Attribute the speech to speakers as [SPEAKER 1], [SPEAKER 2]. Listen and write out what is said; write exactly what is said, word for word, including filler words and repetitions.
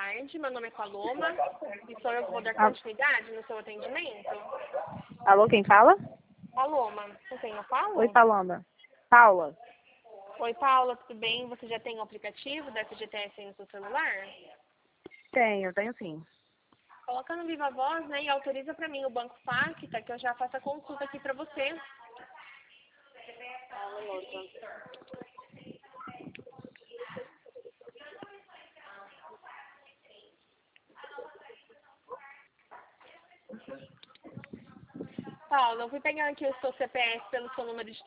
[SPEAKER 1] tarde. Meu nome é Paloma e sou eu que vou dar
[SPEAKER 2] Ah.
[SPEAKER 1] continuidade no seu atendimento.
[SPEAKER 2] Alô, quem fala?
[SPEAKER 1] Paloma, com quem eu falo?
[SPEAKER 2] Oi, Paloma. Paula.
[SPEAKER 1] Oi, Paula, tudo bem? Você já tem o aplicativo da F G T S aí no seu celular?
[SPEAKER 2] Tenho, tenho sim.
[SPEAKER 1] Coloca no Viva Voz, né, e autoriza pra mim o Banco Facta, que eu já faço a consulta aqui pra você. Paula, eu fui pegar aqui o seu C P F pelo seu número de